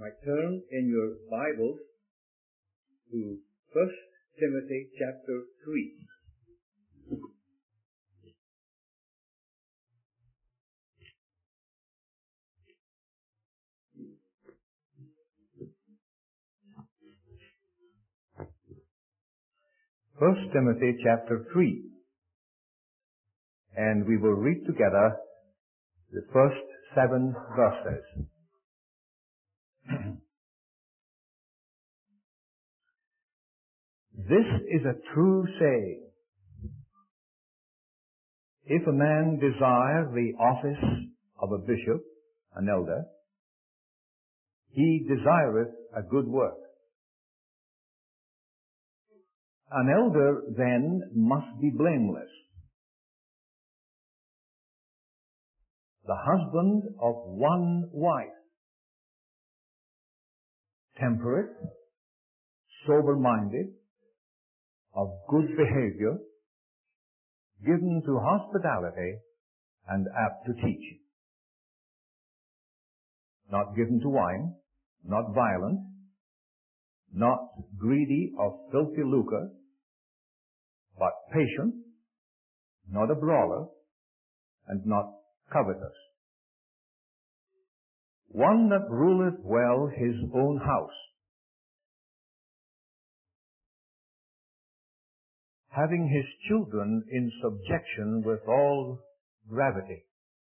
might turn in your Bibles to 1 Timothy chapter 3. First Timothy chapter 3. And we will read together the first 7 verses. This is a true saying. If a man desire the office of a bishop, an elder, he desireth a good work. An elder then must be blameless, the husband of one wife, temperate, sober-minded, of good behavior, given to hospitality, and apt to teach. Not given to wine, not violent, not greedy of filthy lucre, but patient, not a brawler, and not covetous. One that ruleth well his own house, having his children in subjection with all gravity.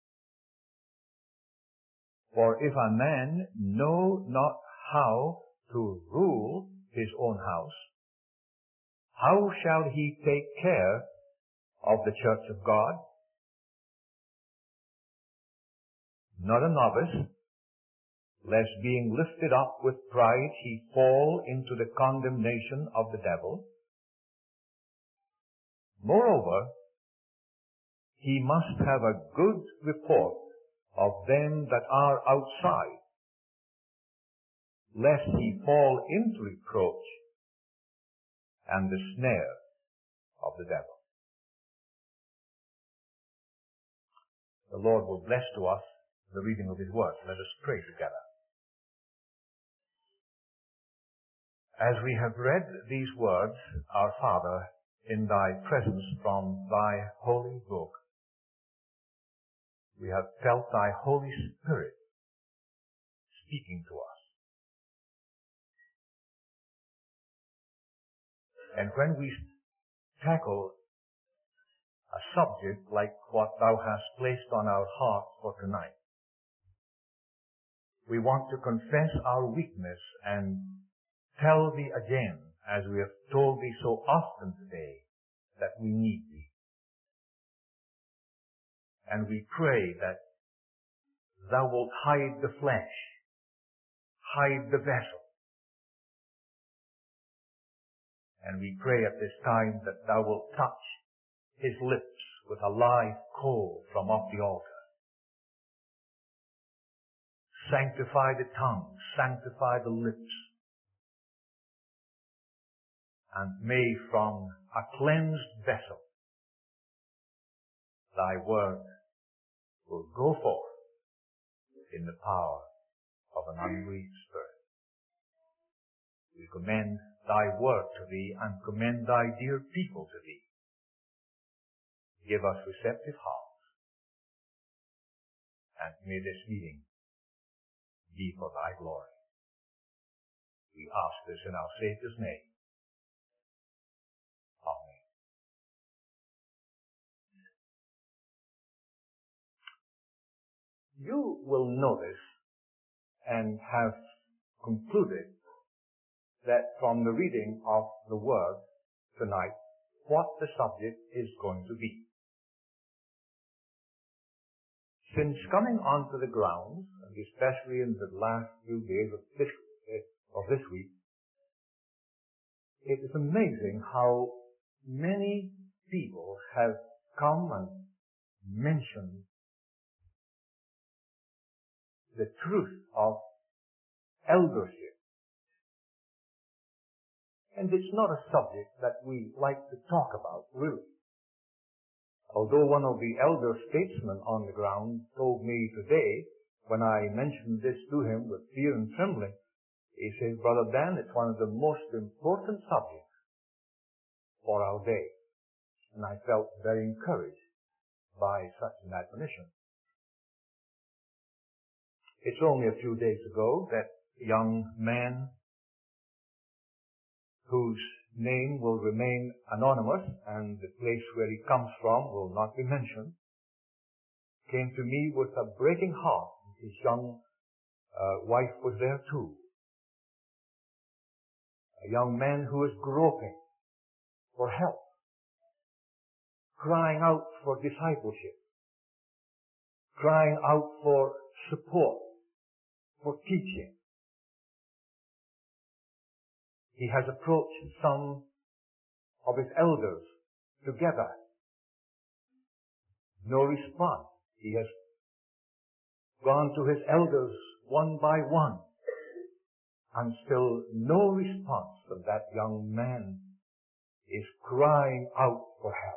For if a man know not how to rule his own house, how shall he take care of the church of God? Not a novice, lest being lifted up with pride he fall into the condemnation of the devil. Moreover, he must have a good report of them that are outside, lest he fall into reproach and the snare of the devil. The Lord will bless to us the reading of His Word. Let us pray together. As we have read these words, our Father, in Thy presence from Thy holy book, we have felt Thy Holy Spirit speaking to us. And when we tackle a subject like what Thou hast placed on our hearts for tonight, we want to confess our weakness and tell Thee again, as we have told Thee so often today, that we need Thee. And we pray that Thou wilt hide the flesh, hide the vessel. And we pray at this time that Thou wilt touch his lips with a live coal from off the altar. Sanctify the tongue, sanctify the lips. And may from a cleansed vessel Thy word will go forth in the power of an ungrieved spirit. We commend Thy word to Thee and commend Thy dear people to Thee. Give us receptive hearts, and may this meeting be for Thy glory. We ask this in our Savior's name. Amen. You will notice and have concluded that from the reading of the Word tonight, what the subject is going to be. Since coming onto the grounds, and especially in the last few days of this week, it is amazing how many people have come and mentioned the truth of eldership. And it's not a subject that we like to talk about, really. Although one of the elder statesmen on the ground told me today, when I mentioned this to him with fear and trembling, He says, Brother Dan, it's one of the most important subjects for our day. And I felt very encouraged by such an admonition. It's only a few days ago that a young man whose name will remain anonymous and the place where he comes from will not be mentioned, came to me with a breaking heart. His young wife was there too. A young man who is groping for help, crying out for discipleship, crying out for support, for teaching. He has approached some of his elders together. No response. He has gone to his elders one by one, and still no response. And that young man is crying out for help.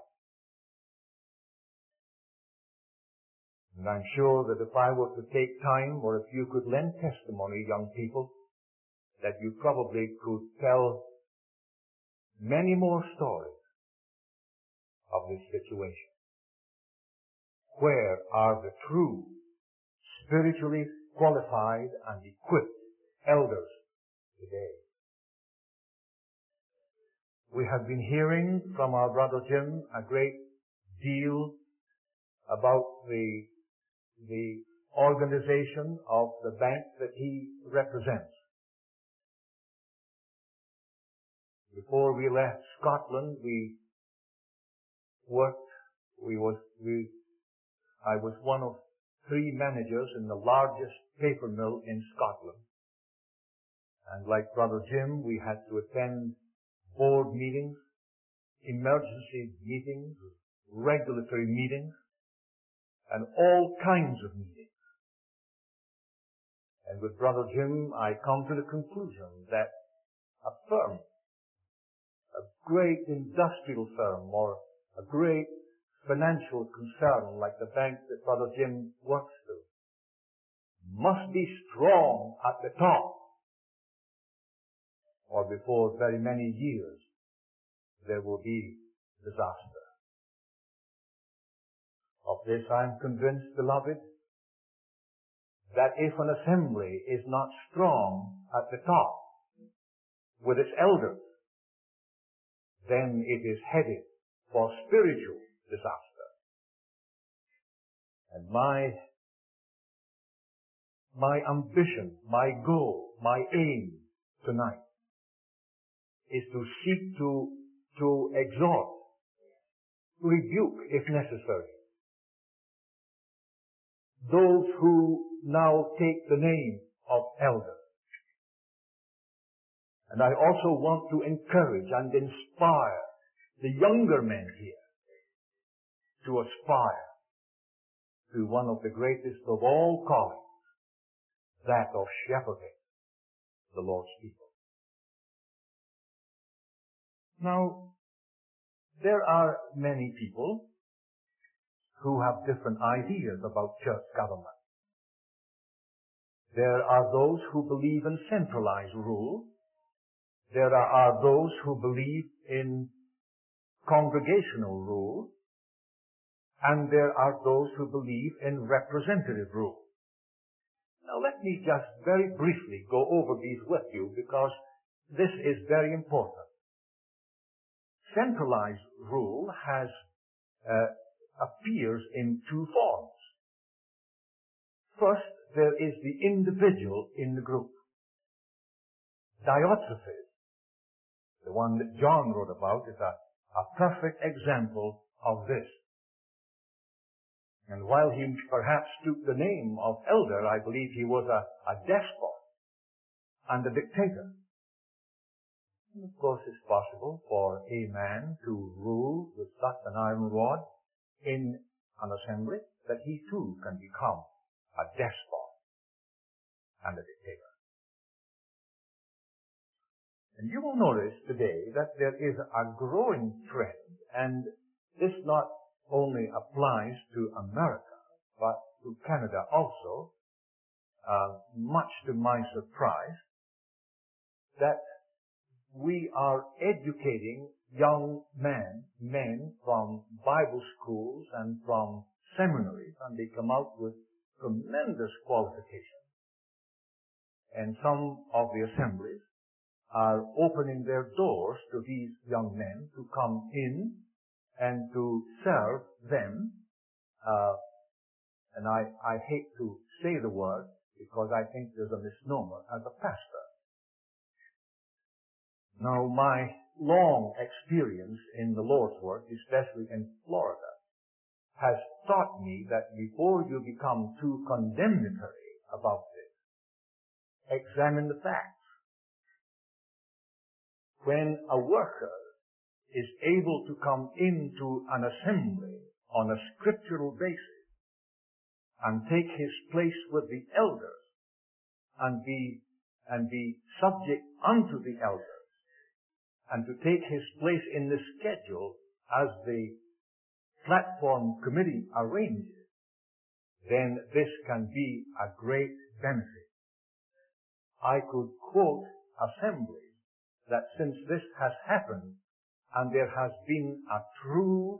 And I'm sure that if I were to take time, or if you could lend testimony, young people, that you probably could tell many more stories of this situation. Where are the true, spiritually qualified and equipped elders today? We have been hearing from our brother Jim a great deal about the organization of the bank that he represents. Before we left Scotland, I was one of 3 managers in the largest paper mill in Scotland. And like Brother Jim, we had to attend board meetings, emergency meetings, regulatory meetings, and all kinds of meetings. And with Brother Jim, I come to the conclusion that a firm, a great industrial firm, or a great financial concern like the bank that Brother Jim works through, must be strong at the top, or before very many years there will be disaster. Of this I am convinced, beloved, that if an assembly is not strong at the top with its elders, then it is headed for spiritual disaster. And my ambition, my goal, my aim tonight is to seek to exhort, to rebuke if necessary, those who now take the name of elders. And I also want to encourage and inspire the younger men here to aspire to one of the greatest of all callings, that of shepherding the Lord's people. Now, there are many people who have different ideas about church government. There are those who believe in centralized rule. There are those who believe in congregational rule. And there are those who believe in representative rule. Now let me just very briefly go over these with you, because this is very important. Centralized rule appears in 2 forms. First, there is the individual in the group. Diotrephes, the one that John wrote about, is a perfect example of this. And while he perhaps took the name of elder, I believe he was a despot and a dictator. And of course, it's possible for a man to rule with such an iron rod in an assembly that he too can become a despot and a dictator. And you will notice today that there is a growing trend, and this not only applies to America, but to Canada also, much to my surprise, that we are educating young men from Bible schools and from seminaries, and they come out with tremendous qualifications. And some of the assemblies are opening their doors to these young men to come in and to serve them. And I hate to say the word because I think there's a misnomer as a pastor. Now, my long experience in the Lord's work, especially in Florida, has taught me that before you become too condemnatory about this, examine the facts. When a worker is able to come into an assembly on a scriptural basis and take his place with the elders and be subject unto the elders, and to take his place in the schedule as the platform committee arranges, then this can be a great benefit. I could quote assemblies that since this has happened and there has been a true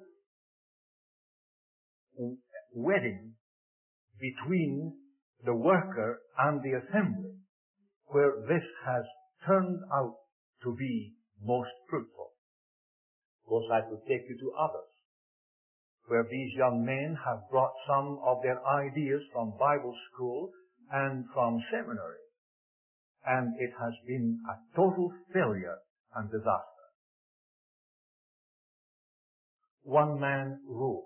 wedding between the worker and the assembly, where this has turned out to be most fruitful. Of course, I could take you to others, where these young men have brought some of their ideas from Bible school and from seminary, and it has been a total failure and disaster. One-man rule.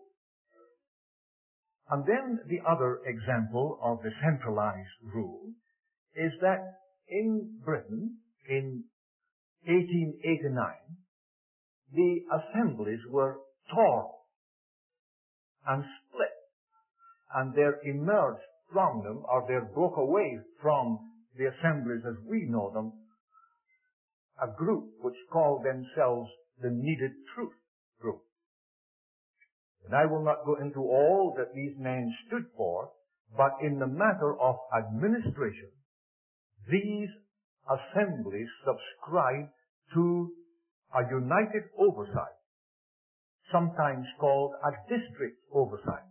And then the other example of the centralized rule is that in Britain, in 1889, the assemblies were torn and split, and there emerged from them, or there broke away from the assemblies as we know them, a group which called themselves the Needed Truth Group. And I will not go into all that these men stood for, but in the matter of administration, these assemblies subscribe to a united oversight, sometimes called a district oversight.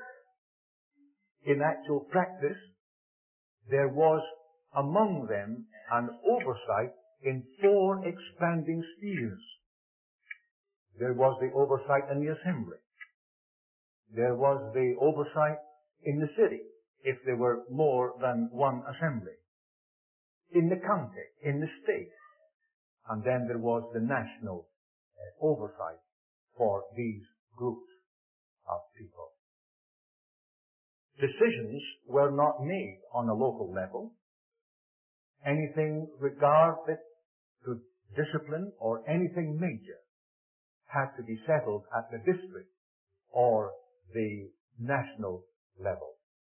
In actual practice, there was among them an oversight in 4 expanding spheres. There was the oversight in the assembly. There was the oversight in the city, if there were more than one assembly. In the county, in the state. And then there was the national oversight for these groups of people. Decisions were not made on a local level. Anything regarded to discipline or anything major had to be settled at the district or the national level.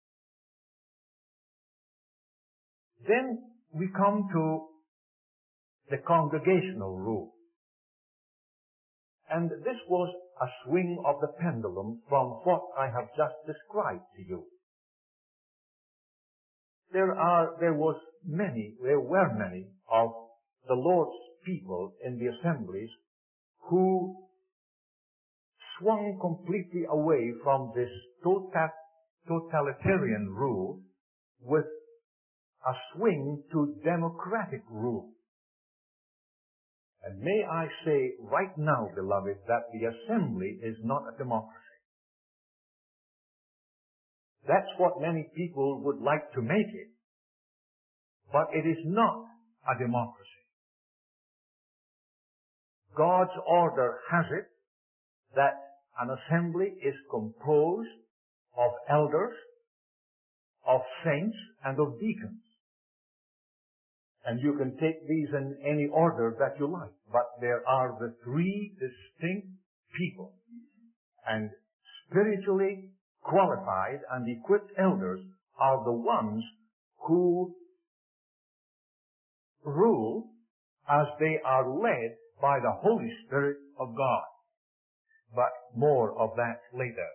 Then we come to the congregational rule. And this was a swing of the pendulum from what I have just described to you. There were many of the Lord's people in the assemblies who swung completely away from this totalitarian rule with a swing to democratic rule. And may I say right now, beloved, that the assembly is not a democracy. That's what many people would like to make it. But it is not a democracy. God's order has it that an assembly is composed of elders, of saints, and of deacons. And you can take these in any order that you like. But there are the 3 distinct people. And spiritually qualified and equipped elders are the ones who rule as they are led by the Holy Spirit of God. But more of that later.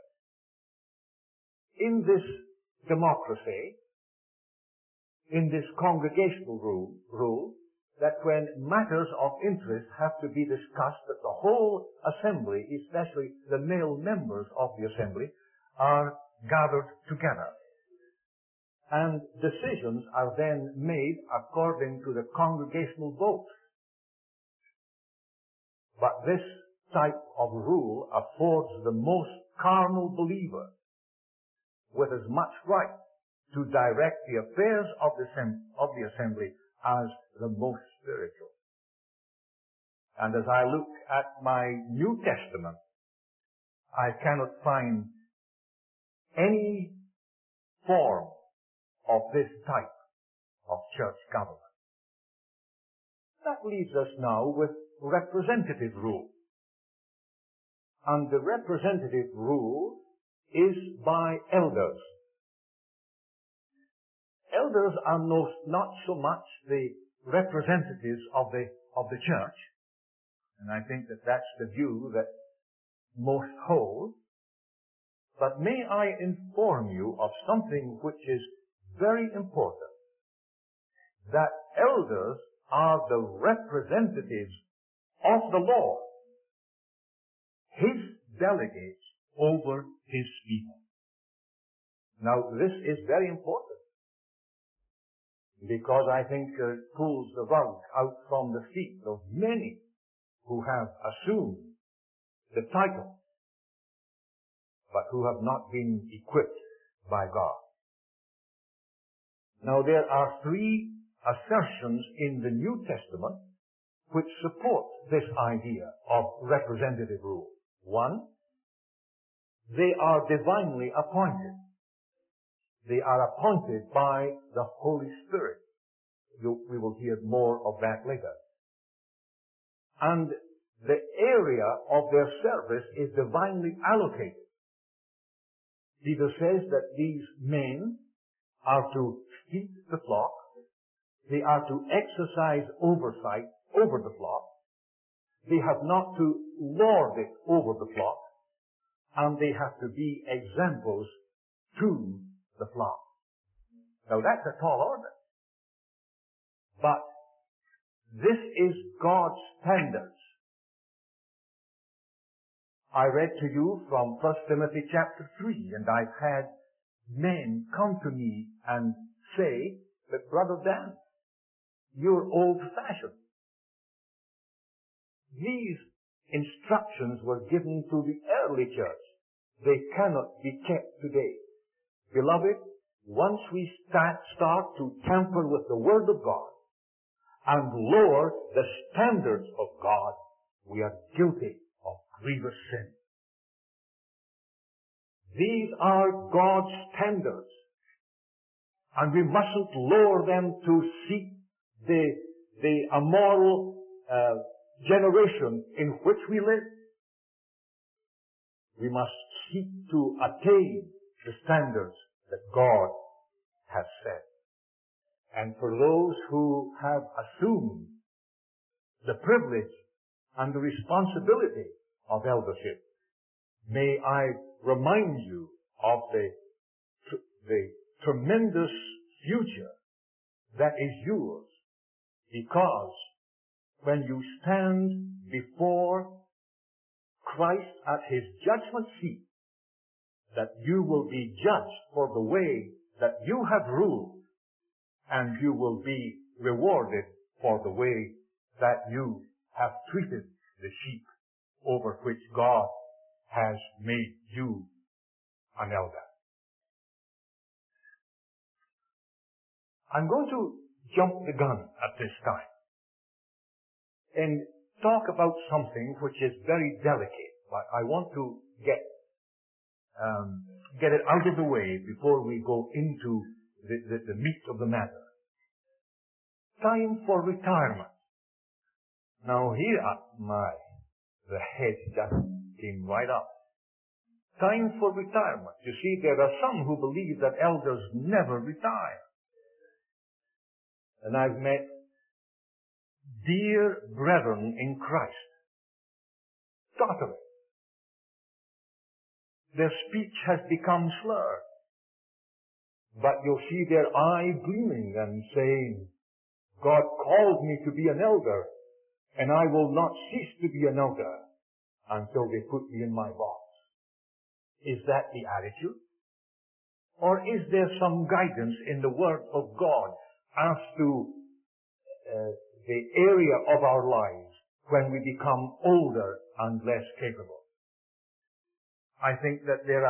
In this democracy, in this congregational rule, that when matters of interest have to be discussed, that the whole assembly, especially the male members of the assembly, are gathered together. And decisions are then made according to the congregational vote. But this type of rule affords the most carnal believer with as much right to direct the affairs of the assembly as the most spiritual. And as I look at my New Testament, I cannot find any form of this type of church government. That leaves us now with representative rule. And the representative rule is by elders. Elders are not so much the representatives of the church, and I think that that's the view that most hold. But may I inform you of something which is very important, that elders are the representatives of the Lord, His delegates over His people. Now, this is very important, because I think it pulls the rug out from the feet of many who have assumed the title, but who have not been equipped by God. Now, there are three assertions in the New Testament which support this idea of representative rule. One, they are divinely appointed. They are appointed by the Holy Spirit. We will hear more of that later. And the area of their service is divinely allocated. Peter says that these men are to feed the flock, they are to exercise oversight over the flock, they have not to lord it over the flock, and they have to be examples to the flock. Now that's a tall order. But this is God's standards. I read to you from 1 Timothy chapter 3, and I've had men come to me and say that, Brother Dan, you're old-fashioned. These instructions were given to the early church. They cannot be kept today. Beloved, once we start to tamper with the Word of God and lower the standards of God, we are guilty of grievous sin. These are God's standards, and we mustn't lower them to seek the immoral generation in which we live. We must seek to attain the standards that God has set. And for those who have assumed the privilege and the responsibility of eldership, may I remind you of the tremendous future that is yours, because when you stand before Christ at His judgment seat, that you will be judged for the way that you have ruled, and you will be rewarded for the way that you have treated the sheep over which God has made you an elder. I'm going to jump the gun at this time and talk about something which is very delicate, but I want to get it out of the way before we go into the meat of the matter. Time for retirement. Now here, the head just came right up. Time for retirement. You see, there are some who believe that elders never retire. And I've met dear brethren in Christ, tottering. Their speech has become slurred, but you'll see their eye gleaming and saying, God called me to be an elder, and I will not cease to be an elder until they put me in my box. Is that the attitude? Or is there some guidance in the Word of God as to the area of our lives when we become older and less capable? I think that there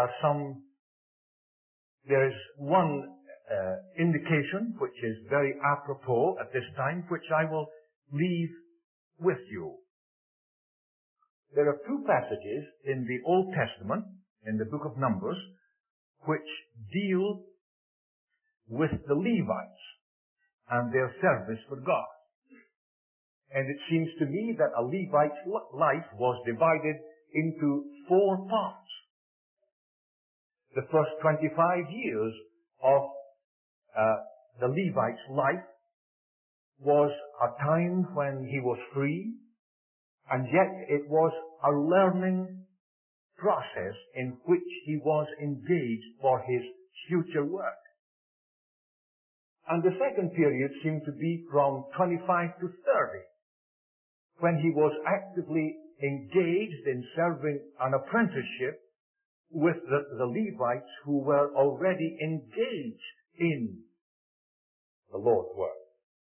is one indication which is very apropos at this time, which I will leave with you. There are two passages in the Old Testament, in the book of Numbers, which deal with the Levites and their service for God. And it seems to me that a Levite's life was divided into 4 parts. The first 25 years of the Levite's life was a time when he was free, and yet it was a learning process in which he was engaged for his future work. And the second period seemed to be from 25 to 30, when he was actively engaged in serving an apprenticeship with the Levites who were already engaged in the Lord's work.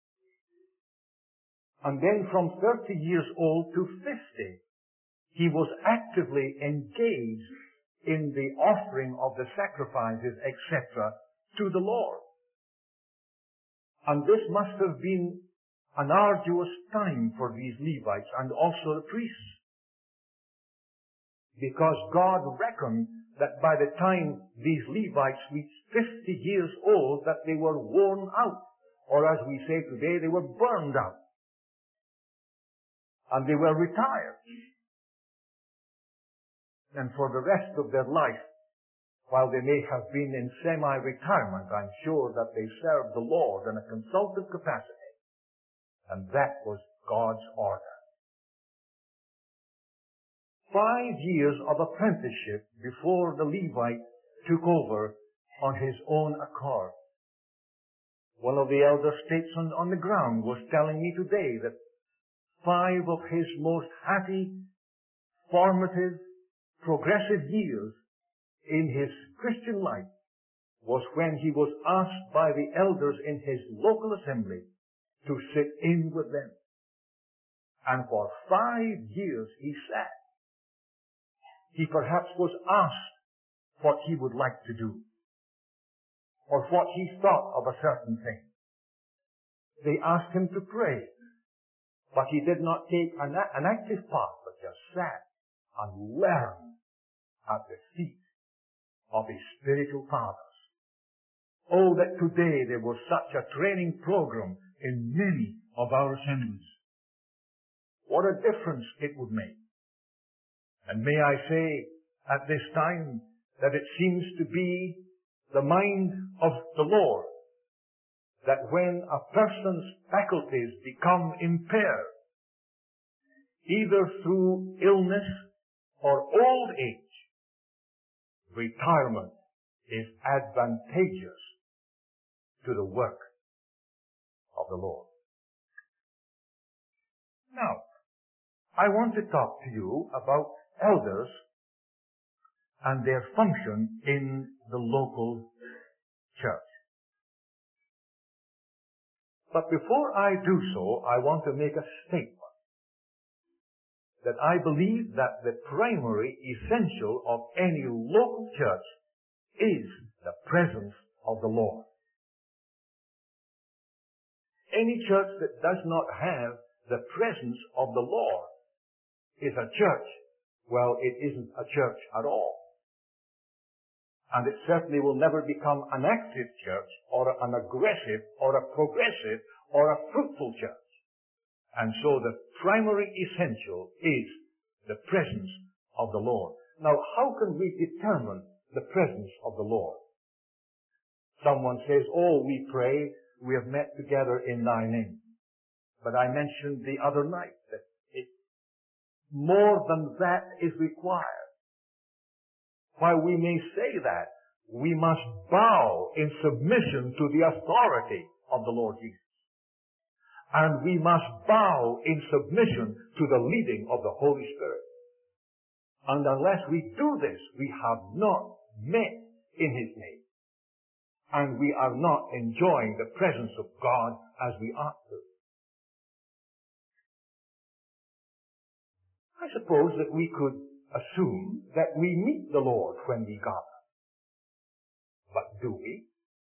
And then from 30 years old to 50, he was actively engaged in the offering of the sacrifices, etc., to the Lord. And this must have been an arduous time for these Levites and also the priests, because God reckoned that by the time these Levites reached 50 years old, that they were worn out, or as we say today, they were burned out, and they were retired. And for the rest of their life, while they may have been in semi-retirement, I'm sure that they served the Lord in a consultative capacity. And that was God's order. 5 years of apprenticeship before the Levite took over on his own accord. One of the elder statesmen on the ground was telling me today that 5 of his most happy, formative, progressive years in his Christian life was when he was asked by the elders in his local assembly to sit in with them. And for 5 years he sat. He perhaps was asked what he would like to do, or what he thought of a certain thing. They asked him to pray, but he did not take an active part, but just sat and learned at the feet of his spiritual fathers. Oh, that today there was such a training program in many of our assemblies. What a difference it would make. And may I say at this time that it seems to be the mind of the Lord that when a person's faculties become impaired, either through illness or old age, retirement is advantageous to the work of the Lord. Now, I want to talk to you about elders and their function in the local church. But before I do so, I want to make a statement that I believe that the primary essential of any local church is the presence of the Lord. Any church that does not have the presence of the Lord is a church. Well, it isn't a church at all. And it certainly will never become an active church or an aggressive or a progressive or a fruitful church. And so the primary essential is the presence of the Lord. Now, how can we determine the presence of the Lord? Someone says, oh, we pray, we have met together in thy name. But I mentioned the other night that more than that is required. While we may say that, we must bow in submission to the authority of the Lord Jesus. And we must bow in submission to the leading of the Holy Spirit. And unless we do this, we have not met in His name. And we are not enjoying the presence of God as we ought to. I suppose that we could assume that we meet the Lord when we gather. But do we?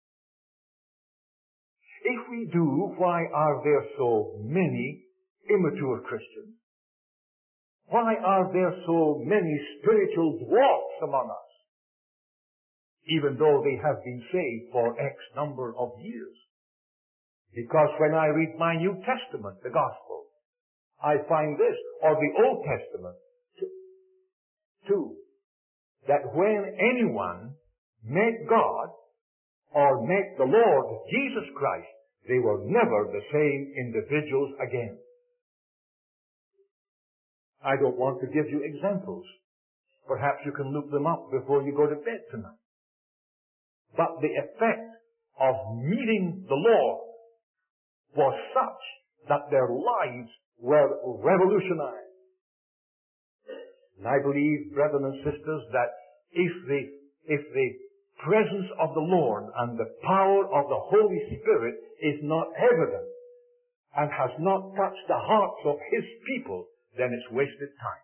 If we do, why are there so many immature Christians? Why are there so many spiritual dwarfs among us, even though they have been saved for X number of years? Because when I read my New Testament, the Gospel, I find this, or the Old Testament, too, that when anyone met God or met the Lord Jesus Christ, they were never the same individuals again. I don't want to give you examples. Perhaps you can look them up before you go to bed tonight. But the effect of meeting the Lord was such that their lives were revolutionized. And I believe, brethren and sisters, that if the presence of the Lord and the power of the Holy Spirit is not evident and has not touched the hearts of His people, then it's wasted time.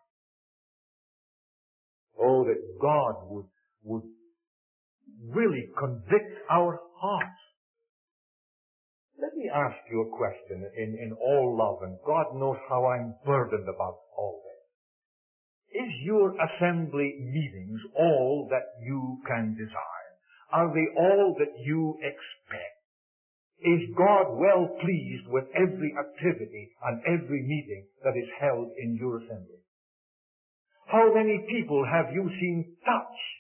Oh, that God would really convict our hearts. Let me ask you a question in all love, and God knows how I'm burdened about all this. Is your assembly meetings all that you can desire? Are they all that you expect? Is God well pleased with every activity and every meeting that is held in your assembly? How many people have you seen touched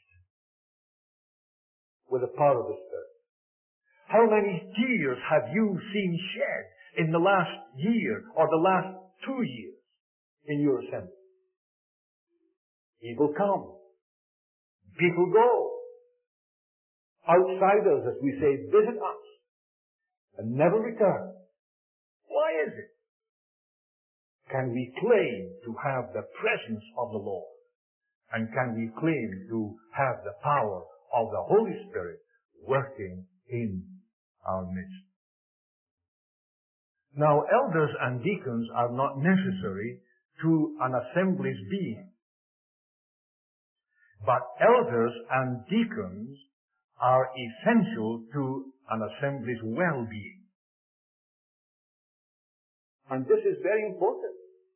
with the power of the Spirit? How many tears have you seen shed in the last year or the last 2 years in your assembly? People come. People go. Outsiders, as we say, visit us and never return. Why is it? Can we claim to have the presence of the Lord? And can we claim to have the power of the Holy Spirit working in our midst? Now, elders and deacons are not necessary to an assembly's being. But elders and deacons are essential to an assembly's well-being. And this is very important.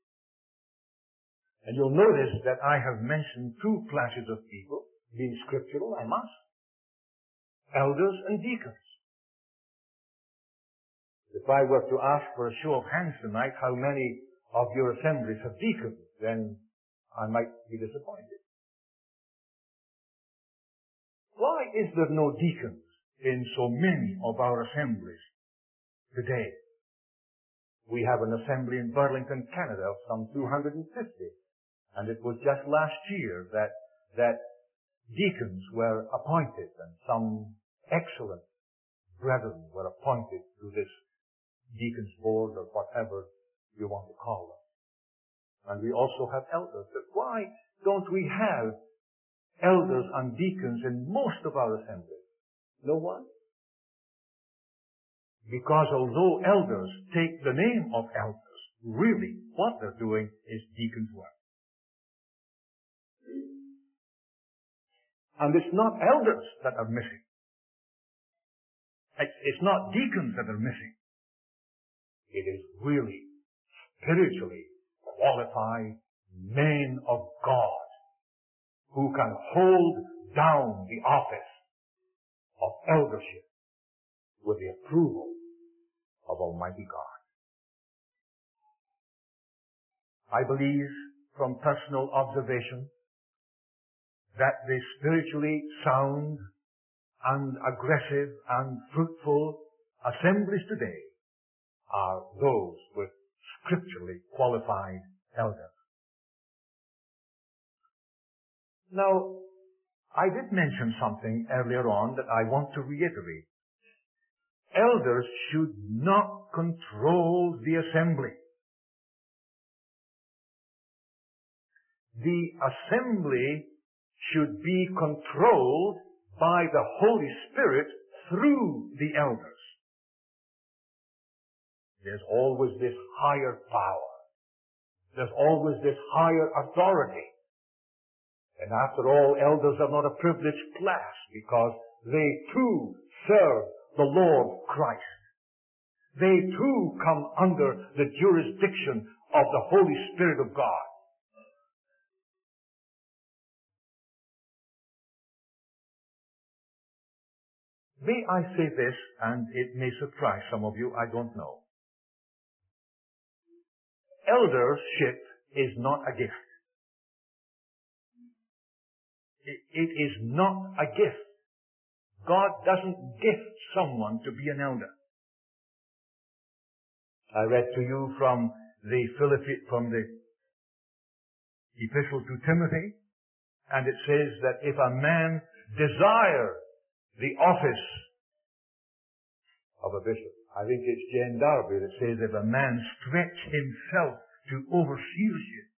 And you'll notice that I have mentioned 2 classes of people, being scriptural, I must. Elders and deacons. If I were to ask for a show of hands tonight, how many of your assemblies have deacons, then I might be disappointed. Why is there no deacons in so many of our assemblies today? We have an assembly in Burlington, Canada of some 250. And it was just last year that deacons were appointed and some excellent brethren were appointed to this deacons board or whatever you want to call them. And we also have elders. But why don't we have elders and deacons in most of our assemblies? No one? Because although elders take the name of elders, really what they're doing is deacons' work. And it's not elders that are missing. It's not deacons that are missing. It is really spiritually qualified men of God who can hold down the office of eldership with the approval of Almighty God. I believe from personal observation that the spiritually sound and aggressive and fruitful assemblies today are those with scripturally qualified elders. Now, I did mention something earlier on that I want to reiterate. Elders should not controls the assembly. The assembly should be controlled by the Holy Spirit through the elders. There's always this higher power. There's always this higher authority. And after all, elders are not a privileged class because they too serve the Lord Christ. They too come under the jurisdiction of the Holy Spirit of God. May I say this, and it may surprise some of you, I don't know. Eldership is not a gift. It is not a gift. God doesn't gift someone to be an elder. I read to you from the epistle to Timothy, and it says that if a man desire the office of a bishop, I think it's Jane Darby that says if a man stretch himself to overseership.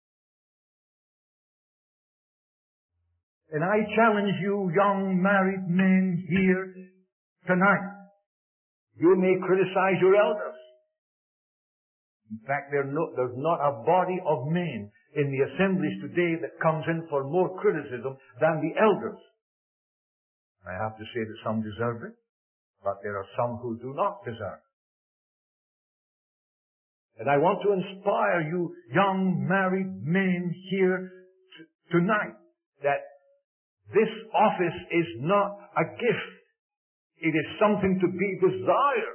And I challenge you, young married men here tonight. You may criticize your elders. In fact, there's not a body of men in the assemblies today that comes in for more criticism than the elders. I have to say that some deserve it, but there are some who do not deserve it. And I want to inspire you, young married men here tonight, that this office is not a gift. It is something to be desired.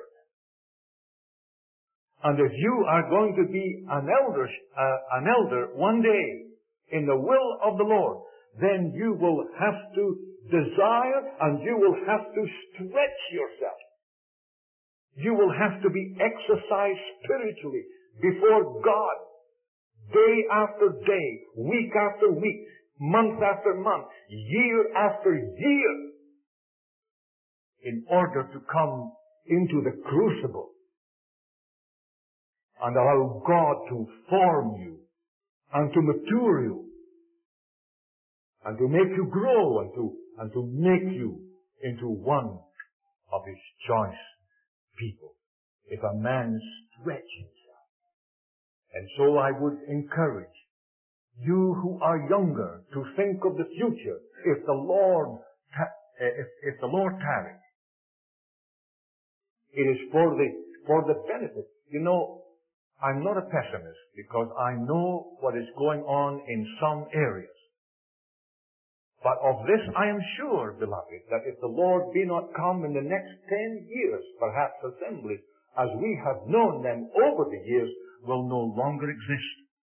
And if you are going to be an elder one day in the will of the Lord, then you will have to desire and you will have to stretch yourself. You will have to be exercised spiritually before God, day after day, week after week, month after month, year after year, in order to come into the crucible and allow God to form you and to mature you and to make you grow and to make you into one of His choice people. If a man stretch himself. And so I would encourage you who are younger to think of the future if the Lord tarries. It is for the benefit. You know, I'm not a pessimist because I know what is going on in some areas. But of this I am sure, beloved, that if the Lord be not come in the next 10 years, perhaps assemblies, as we have known them over the years, will no longer exist.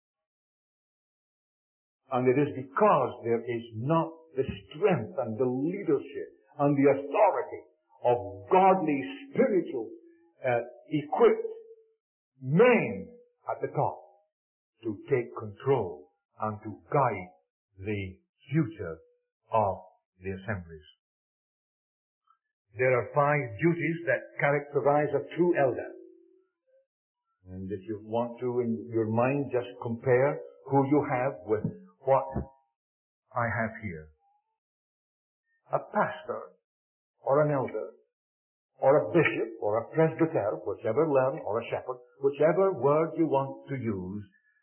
And it is because there is not the strength and the leadership and the authority of godly, spiritual, equipped men at the top to take control and to guide the future of the assemblies. There are 5 duties that characterize a true elder. And if you want to, in your mind, just compare who you have with what I have here. A pastor, or an elder, or a bishop, or a presbyter, whichever level, or a shepherd, whichever word you want to use,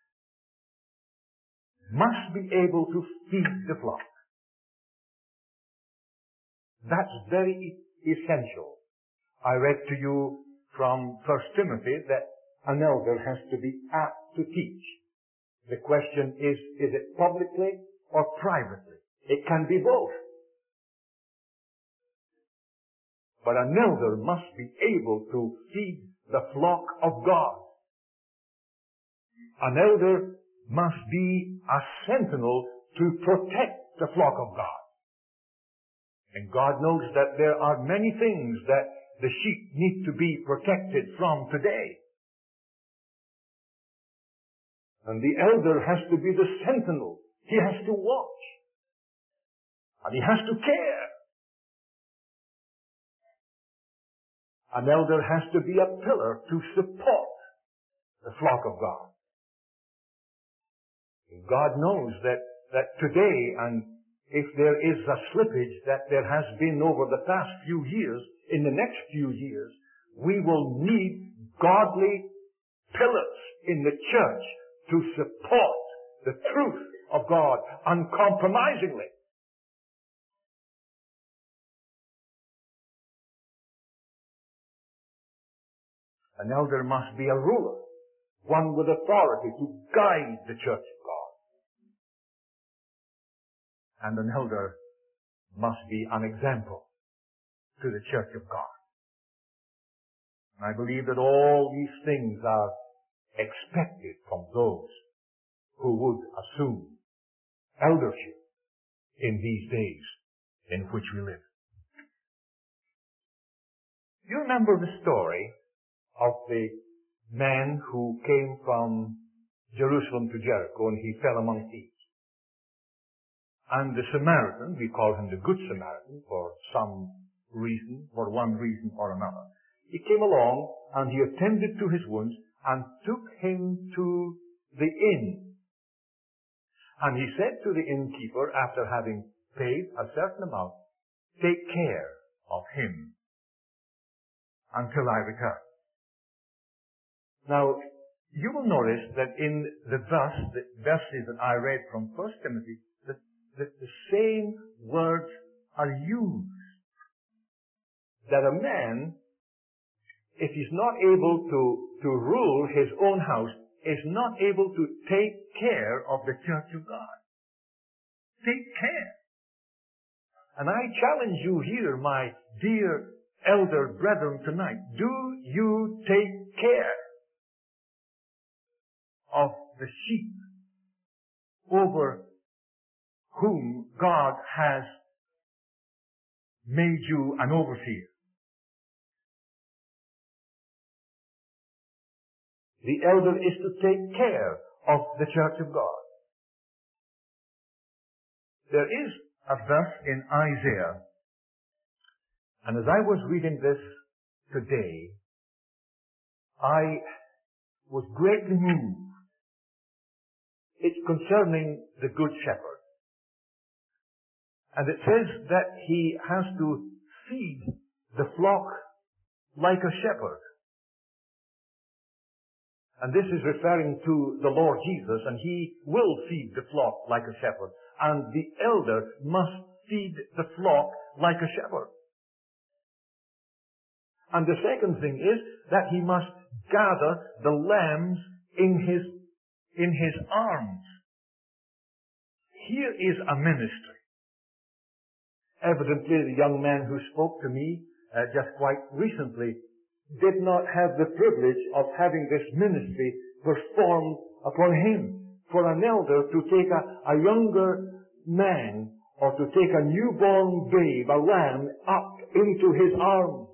must be able to feed the flock. That's very essential. I read to you from 1 Timothy that an elder has to be apt to teach. The question is it publicly or privately? It can be both. But an elder must be able to feed the flock of God. An elder must be a sentinel to protect the flock of God. And God knows that there are many things that the sheep need to be protected from today. And the elder has to be the sentinel. He has to watch. And he has to care. An elder has to be a pillar to support the flock of God. God knows that today, and if there is a slippage that there has been over the past few years, in the next few years, we will need godly pillars in the church to support the truth of God uncompromisingly. An elder must be a ruler, one with authority to guide the church of God. And an elder must be an example to the church of God. And I believe that all these things are expected from those who would assume eldership in these days in which we live. You remember the story of the man who came from Jerusalem to Jericho, and he fell among thieves. And the Samaritan, we call him the Good Samaritan for some reason, for one reason or another, he came along and he attended to his wounds and took him to the inn. And he said to the innkeeper, after having paid a certain amount, "Take care of him until I return." Now, you will notice that in the verses that I read from 1 Timothy, that the same words are used. That a man, if he's not able to rule his own house, is not able to take care of the church of God. Take care. And I challenge you here, my dear elder brethren, tonight. Do you take care of the sheep over whom God has made you an overseer? The elder is to take care of the church of God. There is a verse in Isaiah, and as I was reading this today, I was greatly moved. It's concerning the Good Shepherd. And it says that he has to feed the flock like a shepherd. And this is referring to the Lord Jesus, and he will feed the flock like a shepherd. And the elder must feed the flock like a shepherd. And the second thing is that he must gather the lambs in his arms. Here is a ministry. Evidently, the young man who spoke to me just quite recently did not have the privilege of having this ministry performed upon him. For an elder to take a younger man, or to take a newborn babe, a lamb, up into his arms.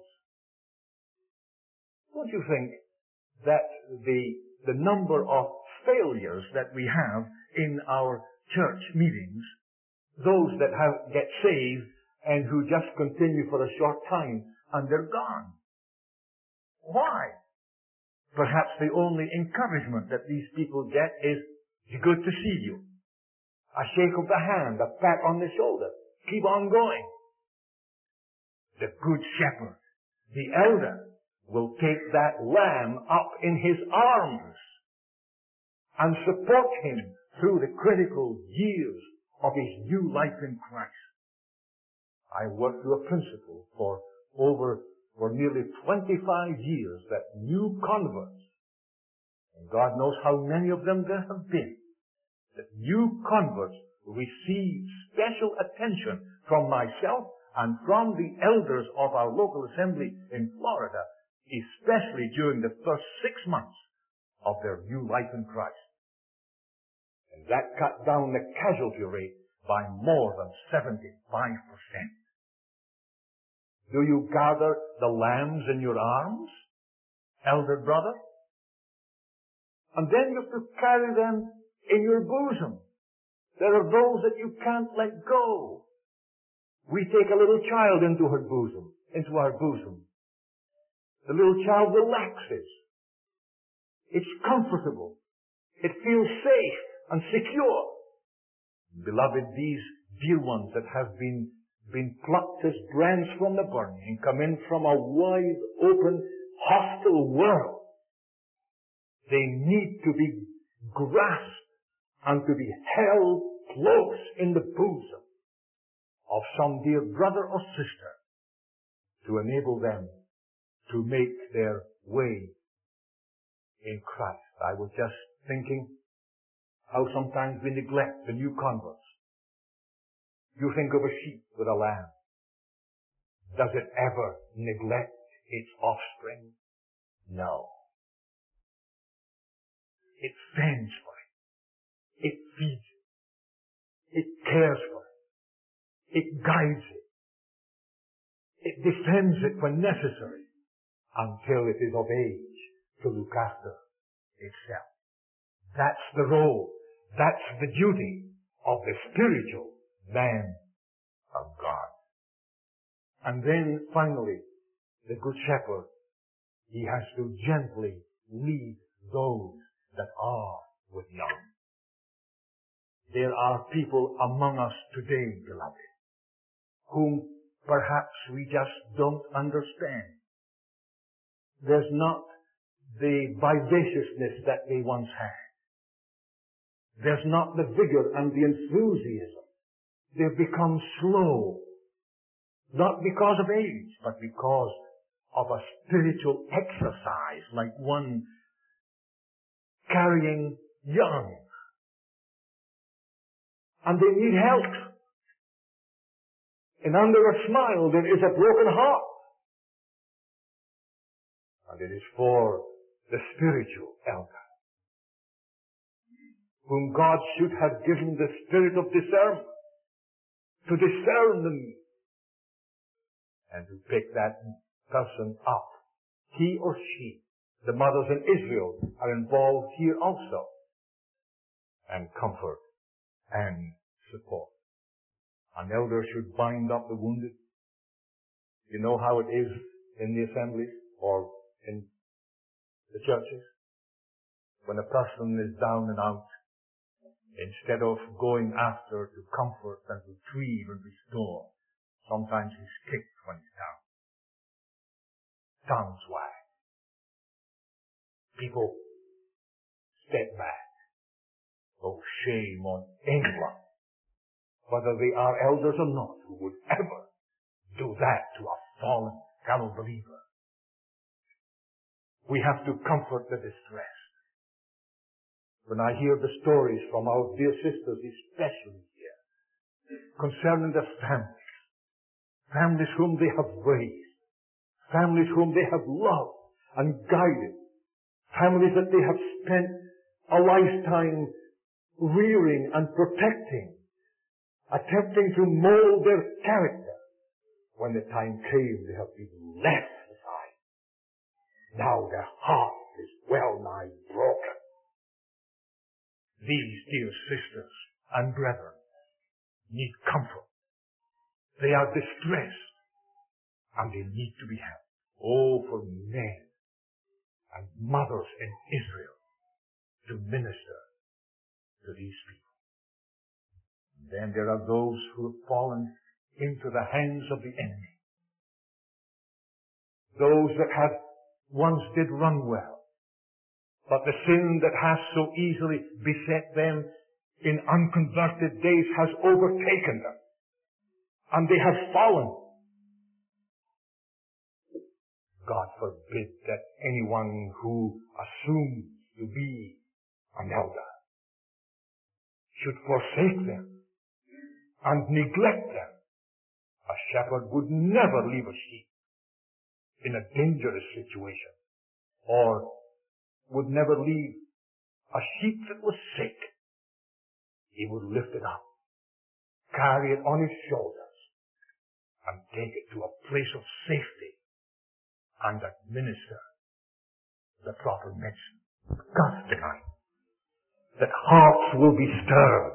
Don't you think that the number of failures that we have in our church meetings, those that get saved and who just continue for a short time and they're gone? Why? Perhaps the only encouragement that these people get is, "It's good to see you." A shake of the hand, a pat on the shoulder. Keep on going. The Good Shepherd, the elder, will take that lamb up in his arms and support him through the critical years of his new life in Christ. I worked through a principle for nearly 25 years that new converts, and God knows how many of them there have been, that new converts receive special attention from myself and from the elders of our local assembly in Florida, especially during the first 6 months of their new life in Christ. And that cut down the casualty rate by more than 75%. Do you gather the lambs in your arms, elder brother? And then you have to carry them in your bosom. There are those that you can't let go. We take a little child into our bosom. The little child relaxes. It's comfortable. It feels safe and secure. Beloved, these dear ones that have been plucked as brands from the burning and come in from a wide open, hostile world, they need to be grasped and to be held close in the bosom of some dear brother or sister to enable them to make their way in Christ. I was just thinking how sometimes we neglect the new converts. You think of a sheep with a lamb. Does it ever neglect its offspring? No. It fends for it. It feeds it. It cares for it. It guides it. It defends it when necessary until it is of age to look after itself. That's the role. That's the duty of the spiritual man of God. And then finally, the Good Shepherd, he has to gently lead those that are with young. There are people among us today, beloved, whom perhaps we just don't understand. There's not the vivaciousness that they once had. There's not the vigor and the enthusiasm. They've become slow. Not because of age, but because of a spiritual exercise, like one carrying young. And they need help. And under a smile there is a broken heart. And it is for the spiritual elder, whom God should have given the spirit of discernment, to discern the need, and to pick that person up. He or she, the mothers in Israel, are involved here also, and comfort and support. An elder should bind up the wounded. You know how it is in the assemblies or in the churches? When a person is down and out, instead of going after to comfort and retrieve and restore, sometimes he's kicked when he's down. Tongues wag. People step back. Oh, shame on anyone, whether they are elders or not, who would ever do that to a fallen fellow believer. We have to comfort the distressed. When I hear the stories from our dear sisters, especially here, concerning the families whom they have raised, families whom they have loved and guided, families that they have spent a lifetime rearing and protecting, attempting to mold their character. When the time came, they have been left aside. Now their heart is well nigh broken. These dear sisters and brethren need comfort. They are distressed and they need to be helped. Oh, for men and mothers in Israel to minister to these people. And then there are those who have fallen into the hands of the enemy. Those that had once did run well, but the sin that has so easily beset them in unconverted days has overtaken them, and they have fallen. God forbid that anyone who assumes to be an elder should forsake them and neglect them. A shepherd would never leave a sheep in a dangerous situation, or would never leave a sheep that was sick. He would lift it up, carry it on his shoulders, and take it to a place of safety and administer the proper medicine. God tonight, that hearts will be stirred,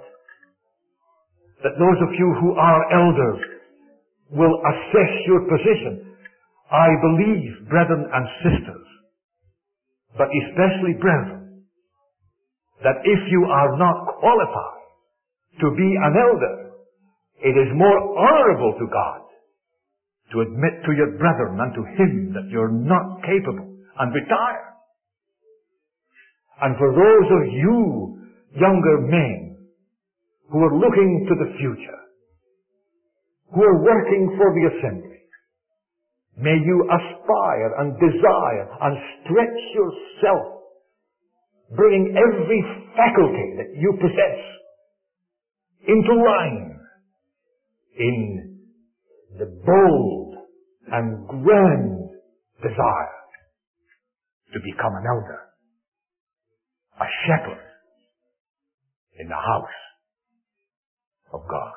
that those of you who are elders will assess your position I believe, brethren and sisters, but especially brethren, that if you are not qualified to be an elder, it is more honorable to God to admit to your brethren and to Him that you're not capable and retire. And for those of you younger men who are looking to the future, who are working for the assembly, may you aspire and desire and stretch yourself, bringing every faculty that you possess into line in the bold and grand desire to become an elder, a shepherd in the house of God.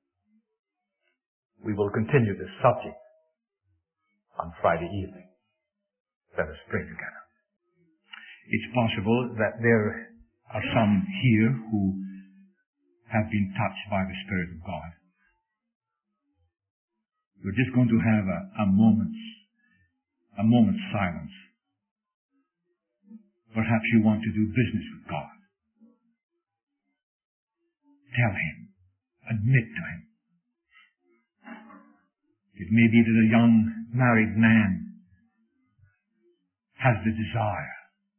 We will continue this subject on Friday evening. Let us pray together. It's possible that there are some here who have been touched by the Spirit of God. We're just going to have a moment's silence. Perhaps you want to do business with God. Tell Him. Admit to Him. It may be that a young married man has the desire.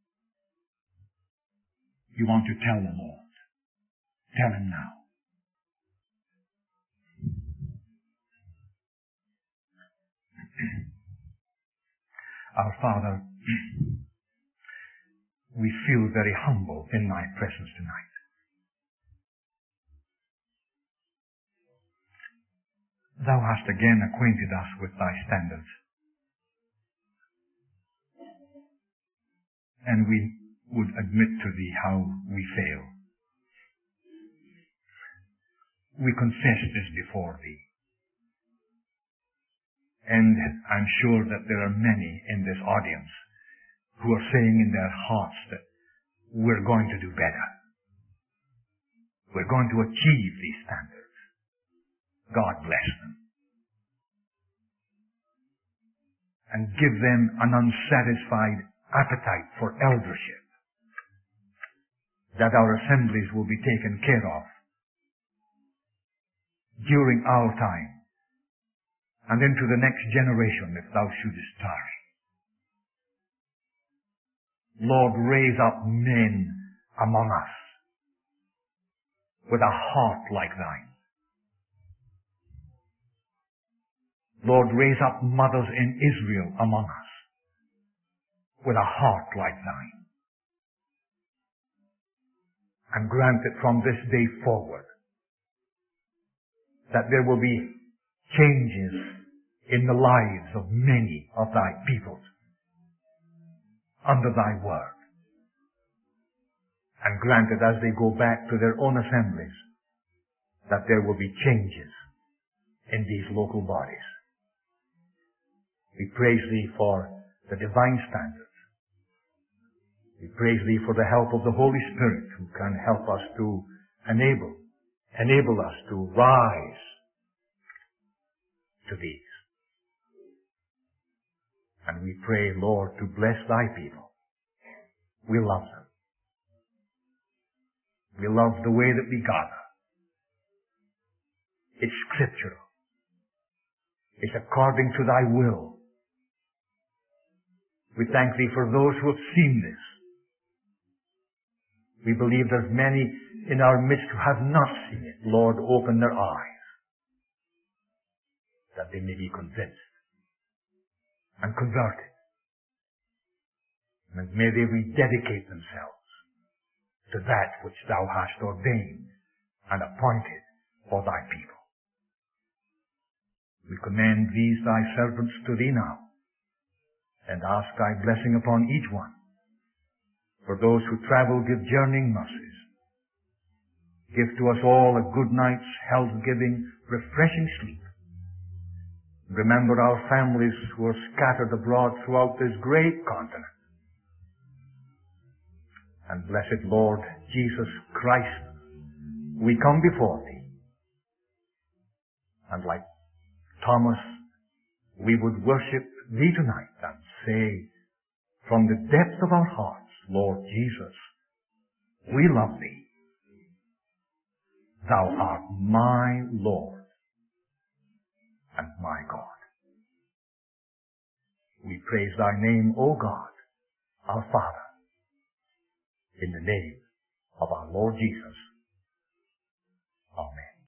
You want to tell the Lord. Tell Him now. Our Father, we feel very humble in Thy presence tonight. Thou hast again acquainted us with Thy standards. And we would admit to Thee how we fail. We confess this before Thee. And I'm sure that there are many in this audience who are saying in their hearts that we're going to do better. We're going to achieve these standards. God bless them. And give them an unsatisfied appetite for eldership. That our assemblies will be taken care of during our time and into the next generation if Thou shouldest tarry. Lord, raise up men among us with a heart like Thine. Lord, raise up mothers in Israel among us with a heart like Thine. And grant it from this day forward that there will be changes in the lives of many of Thy people under Thy word. And grant it as they go back to their own assemblies that there will be changes in these local bodies. We praise Thee for the divine standards. We praise Thee for the help of the Holy Spirit who can help us to enable us to rise to these. And we pray, Lord, to bless Thy people. We love them. We love the way that we gather. It's scriptural. It's according to Thy will. We thank Thee for those who have seen this. We believe there's many in our midst who have not seen it. Lord, open their eyes that they may be convinced and converted. And may they rededicate themselves to that which Thou hast ordained and appointed for Thy people. We commend these Thy servants to Thee now and ask Thy blessing upon each one. For those who travel, give journeying mercies. Give to us all a good night's health-giving, refreshing sleep. Remember our families who are scattered abroad throughout this great continent. And blessed Lord Jesus Christ, we come before Thee. And like Thomas, we would worship thee tonight and say from the depth of our hearts, Lord Jesus, we love thee. Thou art my Lord and my God. We praise thy name, O God, our Father, in the name of our Lord Jesus